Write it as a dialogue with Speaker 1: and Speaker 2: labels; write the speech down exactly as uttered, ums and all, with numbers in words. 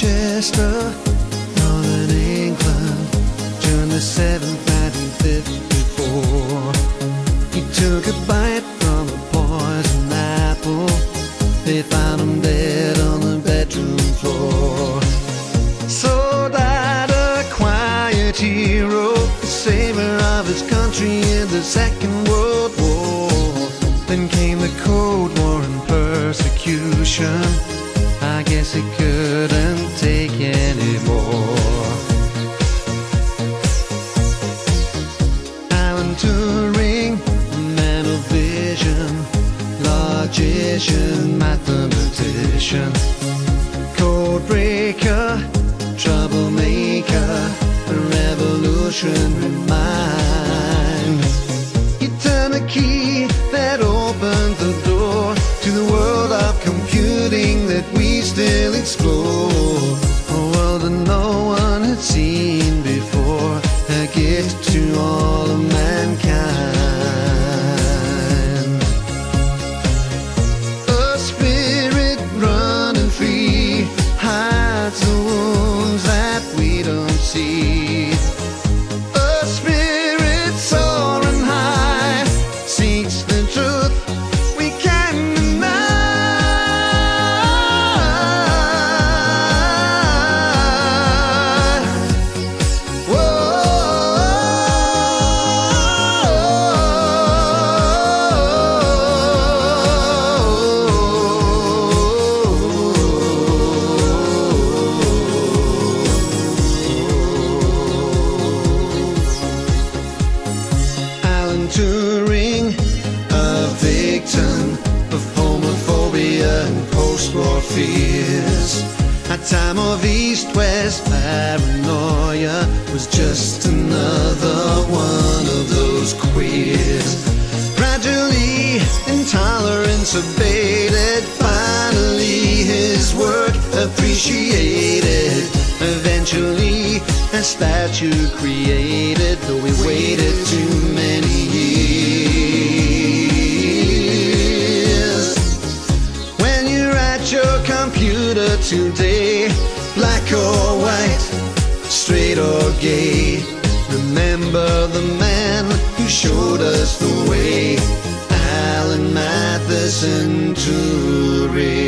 Speaker 1: Manchester, Northern England, June the seventh, nineteen fifty-four. He took a bite from a poison apple. They found him dead on the bedroom floor. So died a quiet hero, the savior of his country in the Second World War. Then came the Cold War and persecution. I guess he couldn't take anymore. Alan Turing, a man of vision, logician, mathematician, codebreaker, troublemaker, a revolutionary mind. He turned the key that opened the door to the world of computing that we still explore. A world that no one had seen before, a gift to all of mankind. A spirit running free hides the wounds that we don't see. A spirit soaring high seeks the truth we can't deny. Alan Turing, a victim of homophobia and post-war fears. A time of East-West paranoia was just another one of those queers. Gradually, intolerance abated. Finally, his work appreciated. Eventually, a statue created, though we waited too many years. When you're at your computer today, black or white, straight or gay, remember the man who showed us the way, Alan Matheson Turing.